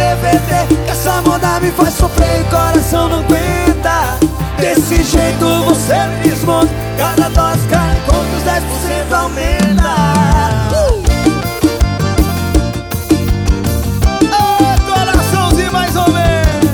DVD, que essa moda me faz sofrer e o coração não aguenta. Desse jeito você me desmonta, cada dose cai enquanto os 10% aumenta. Coraçãozinho mais ou menos.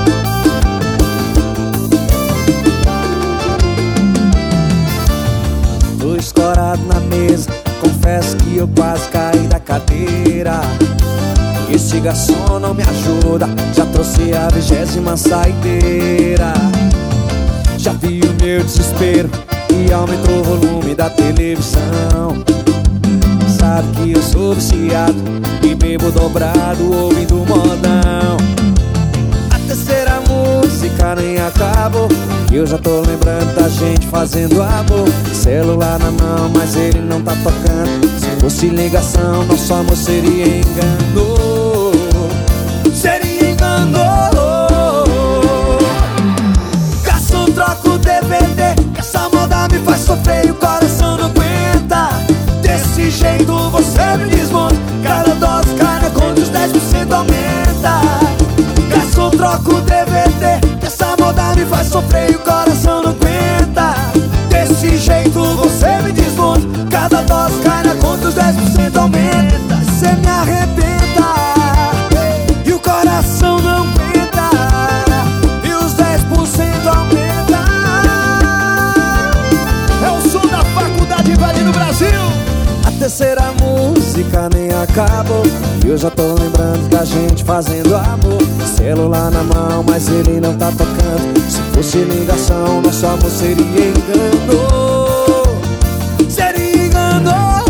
Tô escorado na mesa, confesso que eu quase caí da cadeira. Esse garçom não me ajuda, já trouxe a 20ª saideira. Já vi o meu desespero e aumentou o volume da televisão. Sabe que eu sou viciado e bebo dobrado ouvindo modão. A terceira música nem acabou e eu já tô lembrando da gente fazendo amor. Celular na mão, mas ele não tá tocando. Se fosse ligação, nosso amor seria engano. Seria engano. Garçom, troca o DVD, que essa moda me faz sofrer e o coração não aguenta. Desse jeito você me desmonta, cada dose cai na conta, os 10% aumenta. Garçom, troca o DVD, que essa moda me faz sofrer e o coração não aguenta. Desse jeito você me desmonta, cada dose cai na conta, os 10% aumenta. Cê me arrebenta e o coração não aguenta, e os 10% aumenta. É o som da faculdade invadindo o Brasil. A terceira música nem acabou e eu já tô lembrando da gente fazendo amor. Celular na mão, mas ele não tá tocando. Se fosse ligação, nosso amor seria engano. Seria engano.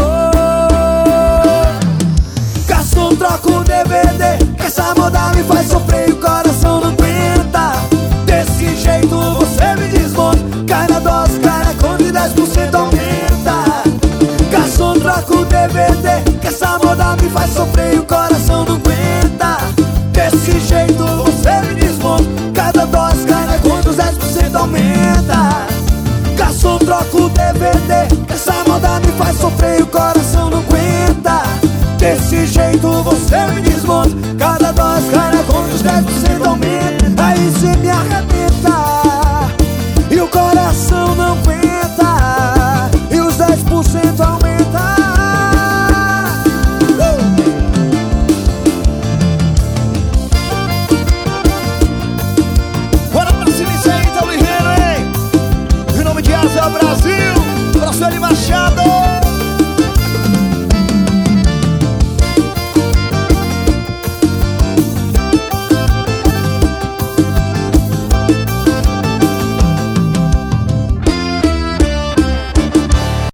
Garçom, troca o DVD, que essa moda me faz sofrer e o coração não aguenta. Desse jeito você me desmonta, cai na dose, cai na conta e 10% aumenta. Garçom, troca o DVD, que essa moda me faz sofrer e o coração não aguenta. Desse jeito você me desmonta, cada dose cai na conta, os 10% aumenta. Garçom, troca o DVD, que essa moda me faz sofrer e o coração não aguenta. Desse jeito você me desmonta, cada dose cai na conta, os 10% aumenta. Aí cê me arrebenta e o coração não aguenta.